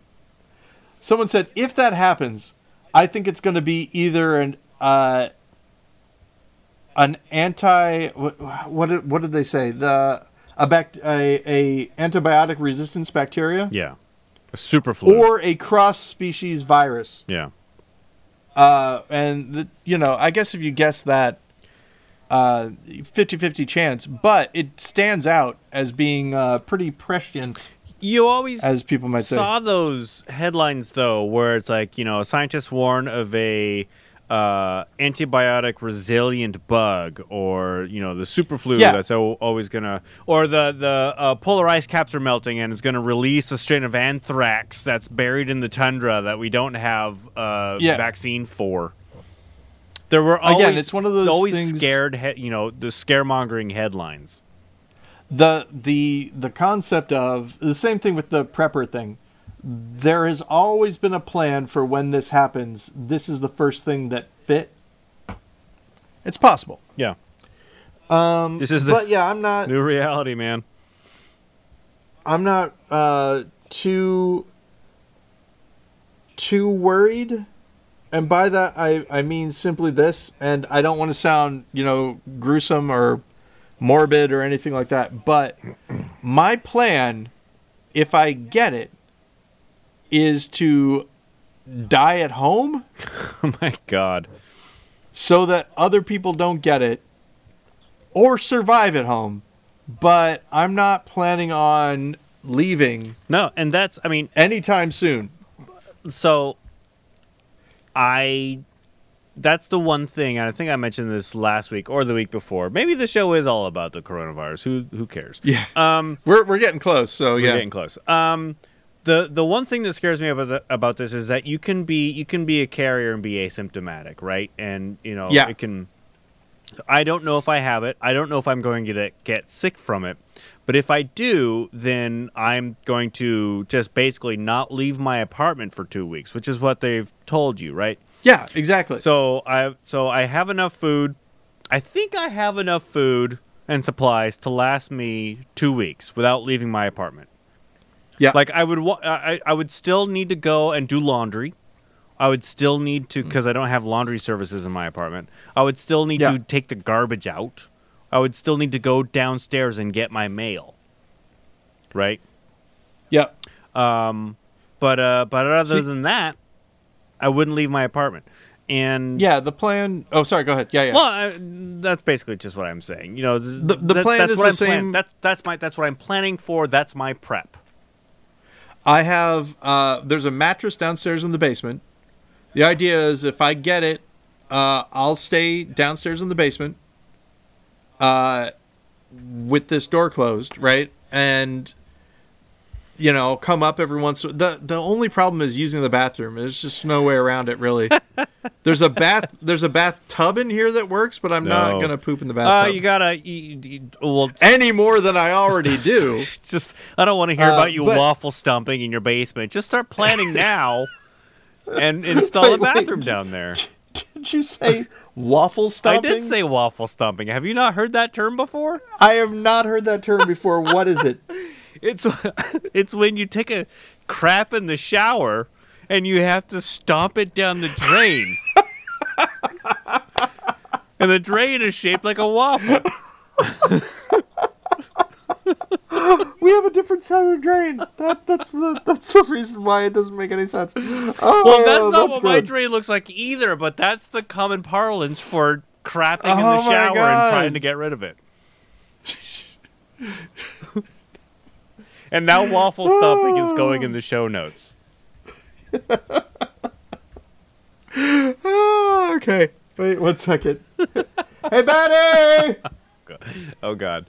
if that happens, I think it's going to be either an anti. What did they say? A antibiotic resistance bacteria. Yeah, a super flu or a cross species virus. Yeah. And I guess if you guess that, 50-50 chance, but it stands out as being pretty prescient. You always, as people might say, saw those headlines though, where it's like scientists warn of a antibiotic resilient bug, or the super flu that's always gonna, or the polar ice caps are melting and it's gonna release a strain of anthrax that's buried in the tundra that we don't have a vaccine for. There were always, it's one of those things, scared, the scaremongering headlines. The concept of the same thing with the prepper thing. There has always been a plan for when this happens. This is the first thing that fit. It's possible. Yeah. This is I'm not new reality, man. I'm not too worried. And by that, I mean simply this, and I don't want to sound, gruesome or morbid or anything like that, but my plan, if I get it, is to die at home. Oh my God. So that other people don't get it, or survive at home. But I'm not planning on leaving. No, and that's, anytime soon. So that's the one thing, and I think I mentioned this last week or the week before. Maybe the show is all about the coronavirus. Who cares? Yeah. We're getting close, so we're getting close. The one thing that scares me about this is that you can be a carrier and be asymptomatic, right? And it can. I don't know if I have it. I don't know if I'm going to get sick from it. But if I do, then I'm going to just basically not leave my apartment for 2 weeks, which is what they've told you, right? Yeah, exactly. So I have enough food. I think I have enough food and supplies to last me 2 weeks without leaving my apartment. Yeah. Like I would still need to go and do laundry. I would still need to, because I don't have laundry services in my apartment. I would still need to take the garbage out. I would still need to go downstairs and get my mail. Right? Yeah. But other See- than that, I wouldn't leave my apartment. And Yeah, the plan. Oh, sorry. Go ahead. Yeah. well, that's basically just what I'm saying. You know, The plan that's is what the I'm same. That's what I'm planning for. That's my prep. I have. There's a mattress downstairs in the basement. The idea is if I get it, I'll stay downstairs in the basement. With this door closed, right? And come up every once. The only problem is using the bathroom. There's just no way around it, really. There's a bathtub in here that works, but I'm not gonna poop in the bathtub. You gotta well, any more than I already do. just I don't want to hear about you but- waffle stomping in your basement. Just start planning now and install a Wait. bathroom down there. Did you say waffle stomping? I did say waffle stomping. Have you not heard that term before? I have not heard that term before. What is it? It's when you take a crap in the shower and you have to stomp it down the drain. And the drain is shaped like a waffle. We have a different sounding drain. That's the reason why it doesn't make any sense. Oh, Well, that's not what my good. drain looks like either, but that's the common parlance for crapping in the Oh my shower and God. trying to get rid of it. And now waffle stomping is going in the show notes. Oh, okay. Wait 1 second. Hey, Betty! Oh, God.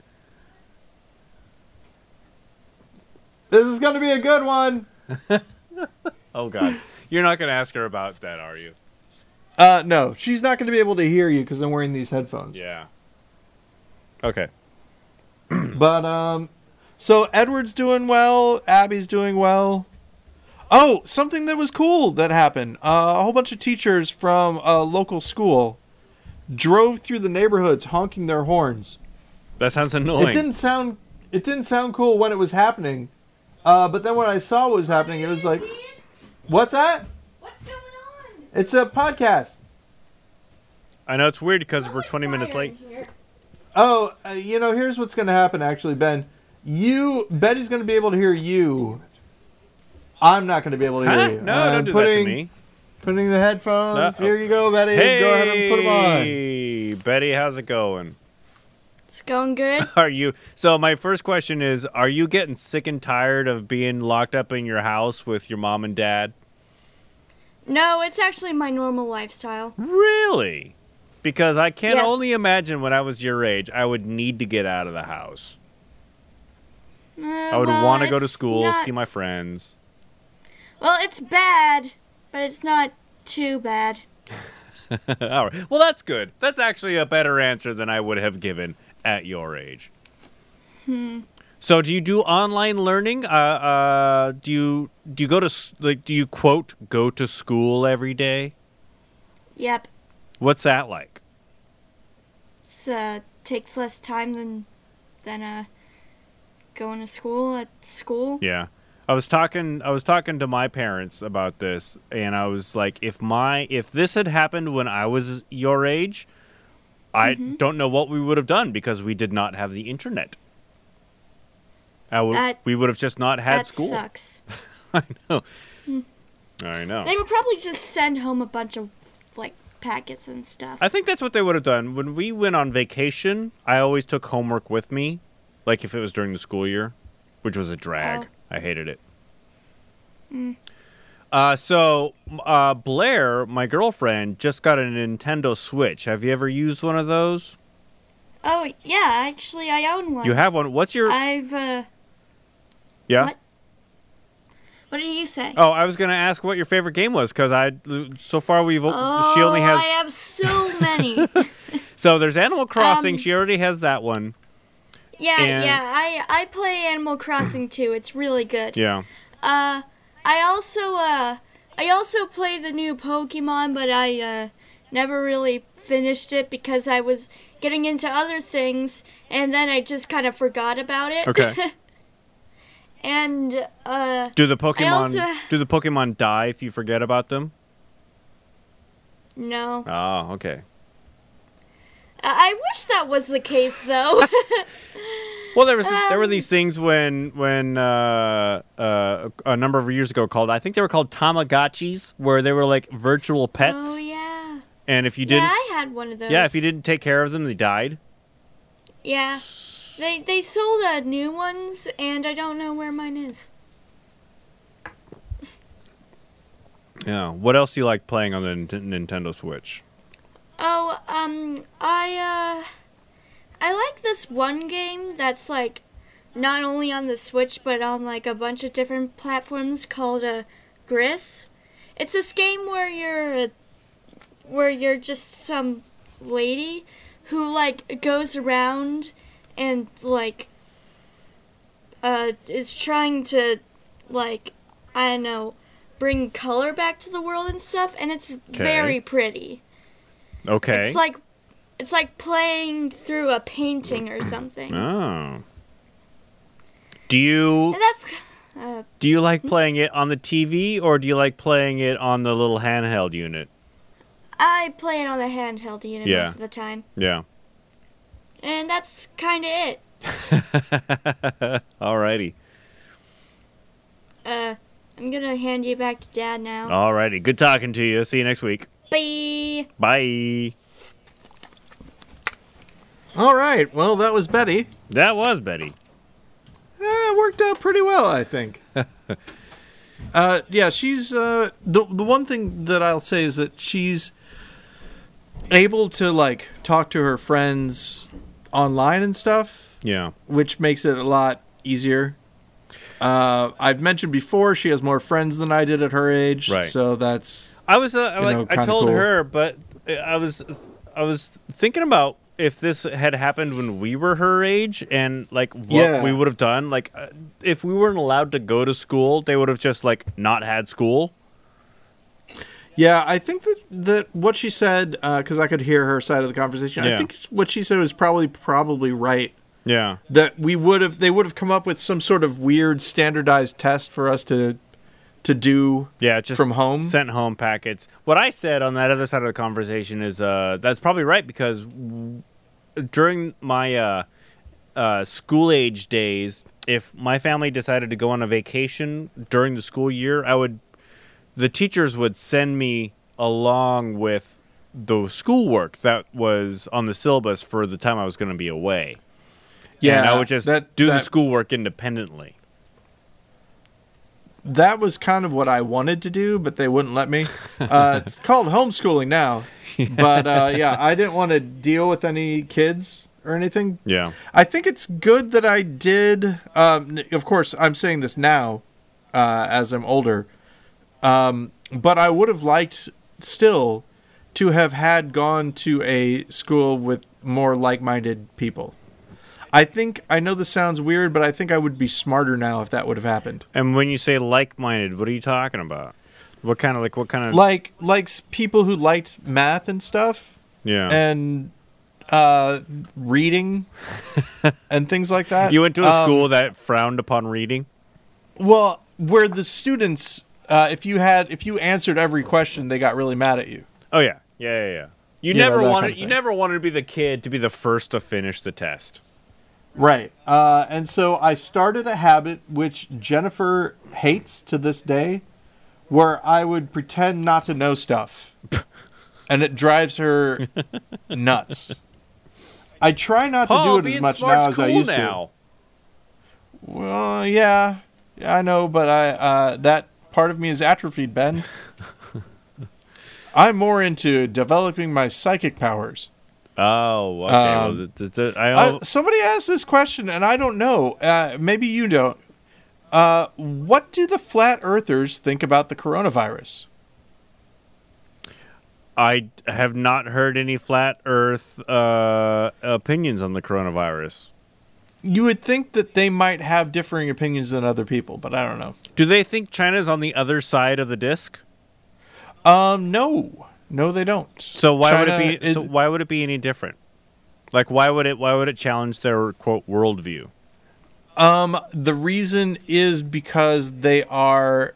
This is going to be a good one. Oh, God. You're not going to ask her about that, are you? No, she's not going to be able to hear you because I'm wearing these headphones. Yeah. Okay. But, so Edward's doing well. Abby's doing well. Oh, something that was cool that happened. A whole bunch of teachers from a local school drove through the neighborhoods honking their horns. That sounds annoying. It didn't sound cool when it was happening. But then when I saw what was happening, it was like, what's that? What's going on? It's a podcast. I know it's weird because we're 20 minutes late. Oh, here's what's going to happen, actually, Ben. Betty's going to be able to hear you. I'm not going to be able to hear Huh? you. No, I'm don't do that to me. Putting the headphones. No. Here you go, Betty. Hey, Go ahead and put them on. Betty, how's it going? It's going good. So my first question is, are you getting sick and tired of being locked up in your house with your mom and dad? No, it's actually my normal lifestyle. Really? Because I can Yeah. only imagine when I was your age, I would need to get out of the house. I would want to go to school, see my friends. Well, it's bad, but it's not too bad. All right. Well, that's good. That's actually a better answer than I would have given at your age. So, do you do online learning? Do you go to do you quote go to school every day? Yep. What's that like? It takes less time than going to school at school. Yeah. I was talking to my parents about this, and I was like, if this had happened when I was your age, I don't know what we would have done because we did not have the internet. We would have just not had school. That sucks. I know. I know. They would probably just send home a bunch of packets and stuff. I think that's what they would have done. When we went on vacation, I always took homework with me, like if it was during the school year, which was a drag. I hated it. So Blair, my girlfriend, just got a Nintendo Switch. Have you ever used one of those? Oh yeah, actually I own one. You have one. What's your? I've Yeah. What did you say? Oh, I was gonna ask what your favorite game was because so far she only has. I have so many. So there's Animal Crossing. She already has that one. Yeah, And- yeah. I play Animal Crossing too. It's really good. Yeah. I also play the new Pokemon, but I never really finished it because I was getting into other things, and then I just kind of forgot about it. Okay. And Do the Pokemon also- do the Pokemon die if you forget about them? no. Oh, okay. I wish that was the case, though. Well, there were these things when a number of years ago I think they were called Tamagotchis, where they were like virtual pets. Oh yeah. And if you didn't, Yeah, I had one of those. yeah, if you didn't take care of them, they died. Yeah. They sold new ones, and I don't know where mine is. Yeah. What else do you like playing on the Nintendo Switch? Oh, I like this one game that's like not only on the Switch but on like a bunch of different platforms called Gris. It's this game where you're just some lady who like goes around and like is trying to like, I don't know, bring color back to the world and stuff, and it's very pretty. Okay. It's like playing through a painting or something. Oh. Do you And that's do you like playing it on the TV, or do you like playing it on the little handheld unit? I play it on the handheld unit most of the time. Yeah. And that's kind of it. Alrighty. I'm gonna hand you back to Dad now. Alrighty. Good talking to you. See you next week. Bye. Bye. All right. Well, that was Betty. That was Betty. It worked out pretty well, I think. Yeah, she's the one thing that I'll say is that she's able to like talk to her friends online and stuff. Yeah. Which makes it a lot easier. I've mentioned before she has more friends than I did at her age, right? So that's I told cool. her, but I was thinking about if this had happened when we were her age and like what we would have done. Like if we weren't allowed to go to school, they would have just like not had school. Yeah, I think that what she said, because I could hear her side of the conversation. Yeah. I think what she said was probably right. Yeah. That they would have come up with some sort of weird standardized test for us to do. Yeah, just from home. Sent home packets. What I said on that other side of the conversation is that's probably right, because during my school age days, if my family decided to go on a vacation during the school year, the teachers would send me along with the schoolwork that was on the syllabus for the time I was going to be away. Yeah, and I would just do the schoolwork independently. That was kind of what I wanted to do, but they wouldn't let me. It's called homeschooling now. But yeah, I didn't want to deal with any kids or anything. Yeah. I think it's good that I did. Of course, I'm saying this now as I'm older. But I would have liked still to have had gone to a school with more like-minded people. I know this sounds weird, but I think I would be smarter now if that would have happened. And when you say like-minded, what are you talking about? What kind of like people who liked math and stuff? Yeah. And reading and things like that. You went to a school that frowned upon reading? Well, where the students if you answered every question, they got really mad at you. Oh yeah. Yeah. You never wanted to be the kid to be the first to finish the test. Right. And so I started a habit which Jennifer hates to this day, where I would pretend not to know stuff. And it drives her nuts. I try not to do it as much now as I used to. Well, yeah, I know, but that part of me is atrophied, Ben. I'm more into developing my psychic powers. Oh, okay. Somebody asked this question, and I don't know. Maybe you don't. What do the flat earthers think about the coronavirus? I have not heard any flat earth opinions on the coronavirus. You would think that they might have differing opinions than other people, but I don't know. Do they think China's on the other side of the disc? No, they don't. So why would it be any different? Like, why would it challenge their quote worldview? The reason is because they are,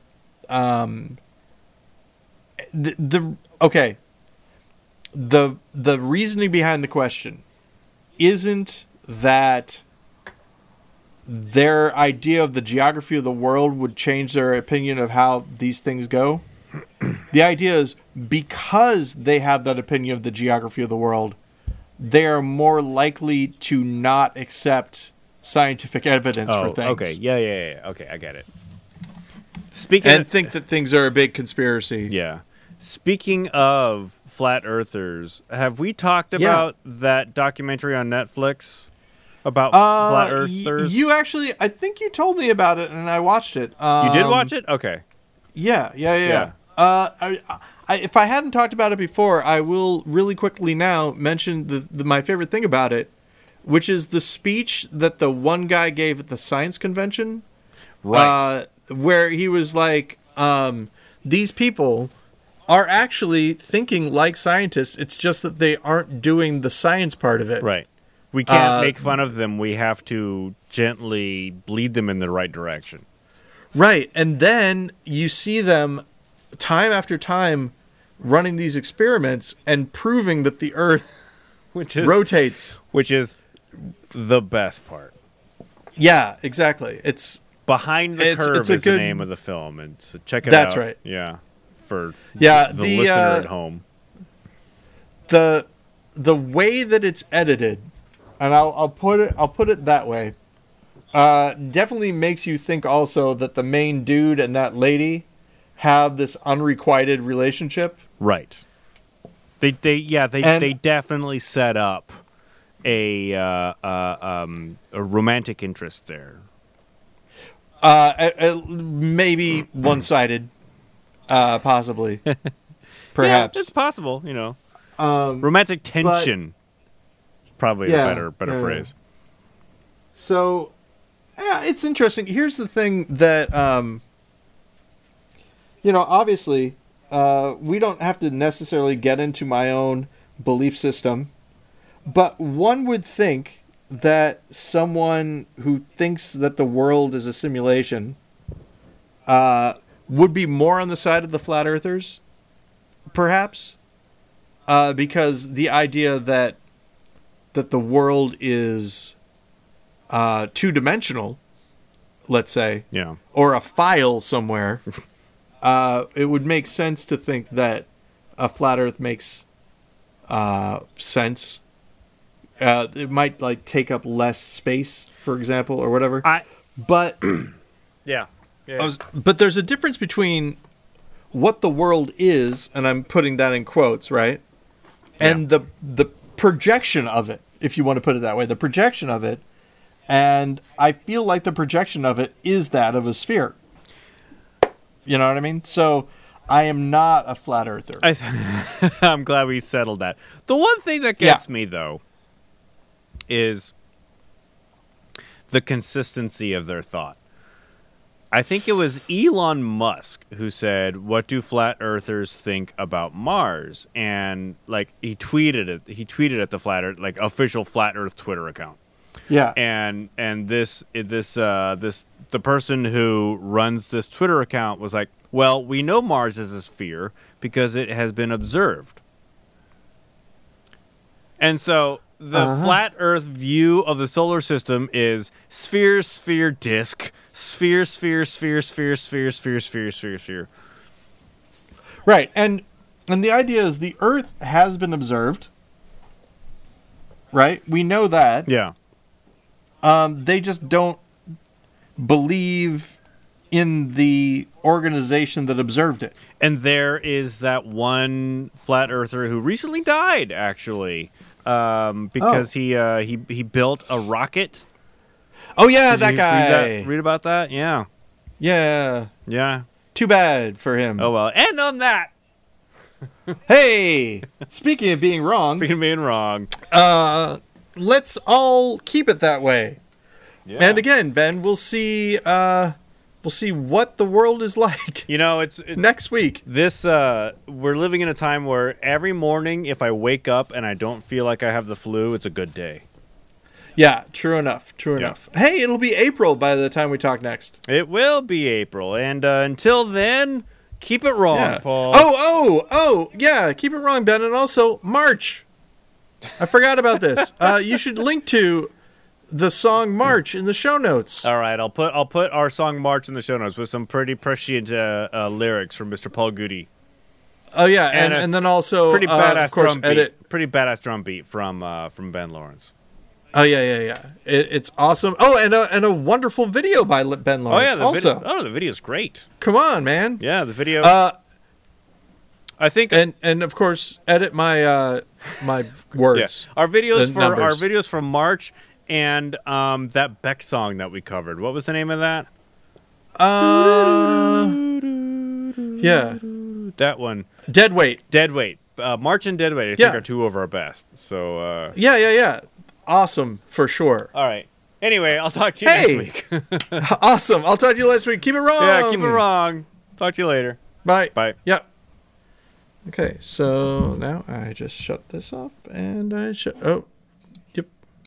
the reasoning behind the question isn't that their idea of the geography of the world would change their opinion of how these things go. The idea is because they have that opinion of the geography of the world, they are more likely to not accept scientific evidence for things. Okay. Yeah. Okay, I get it. Think that things are a big conspiracy. Yeah. Speaking of flat earthers, have we talked about that documentary on Netflix about flat earthers? You actually, I think you told me about it, and I watched it. You did watch it? Okay. Yeah. If I hadn't talked about it before, I will really quickly now mention my favorite thing about it, which is the speech that the one guy gave at the science convention. Right. Where he was like, these people are actually thinking like scientists. It's just that they aren't doing the science part of it. Right. We can't make fun of them. We have to gently lead them in the right direction. Right. And then you see them time after time running these experiments and proving that the Earth rotates. Which is the best part. Yeah, exactly. It's Behind the Curve is the name of the film. And so check it out. That's right. Yeah. For the listener at home. The way that it's edited, and I'll put it that way, definitely makes you think also that the main dude and that lady have this unrequited relationship. Right. They definitely set up a romantic interest there. Maybe one-sided, possibly, perhaps. Yeah, it's possible, romantic tension, probably a better phrase. So, it's interesting. Here's the thing that, obviously, we don't have to necessarily get into my own belief system, but one would think that someone who thinks that the world is a simulation would be more on the side of the flat earthers, perhaps, because the idea that the world is two-dimensional, let's say, or a file somewhere, it would make sense to think that a flat earth makes sense. It might take up less space, for example, or whatever. But but there's a difference between what the world is, and I'm putting that in quotes, right? And the projection of it, if you want to put it that way, the projection of it. And I feel like the projection of it is that of a sphere. You know what I mean? So I am not a flat earther. I'm glad we settled that. The one thing that gets me, though, is the consistency of their thought. I think it was Elon Musk who said, "What do flat earthers think about Mars?" And he tweeted it. He tweeted at the flat earth, official flat earth Twitter account. Yeah. And the person who runs this Twitter account was like, "Well, we know Mars is a sphere because it has been observed." And so the flat Earth view of the solar system is sphere, sphere, disk, sphere, sphere, sphere, sphere, sphere, sphere, sphere, sphere, sphere. Right, and the idea is the Earth has been observed. Right, we know that. Yeah. They just don't believe in the organization that observed it. And there is that one flat earther who recently died, actually, because he built a rocket. Oh yeah, that guy. Read about that? Yeah. Yeah. Yeah. Too bad for him. Oh well. And on that. Hey, speaking of being wrong. Let's all keep it that way. Yeah. And again, Ben, we'll see what the world is like. It's next week. We're living in a time where every morning, if I wake up and I don't feel like I have the flu, it's a good day. Yeah, true enough. Hey, it'll be April by the time we talk next. It will be April, and until then, keep it wrong, Paul. Oh, yeah, keep it wrong, Ben, and also March. I forgot about this. You should link to the song March in the show notes. All right, I'll put our song March in the show notes with some pretty prescient lyrics from Mr. Paul Goody. Oh yeah, and then also pretty badass of course, drum beat. Pretty badass drum beat from Ben Lawrence. Oh yeah. It's awesome. Oh, and a wonderful video by Ben Lawrence. The video's great. Come on, man. Yeah, the video. I think, and of course, edit my my words. Yeah. Our videos for March and that Beck song that we covered. What was the name of that? Yeah, that one. Dead Weight. March and Dead Weight, I think, are two of our best. So yeah. Awesome for sure. All right. Anyway, I'll talk to you next week. Awesome. I'll talk to you next week. Keep it wrong. Yeah, keep it wrong. Talk to you later. Bye. Bye. Yep. Okay, so now I just shut this off and I shut. Oh.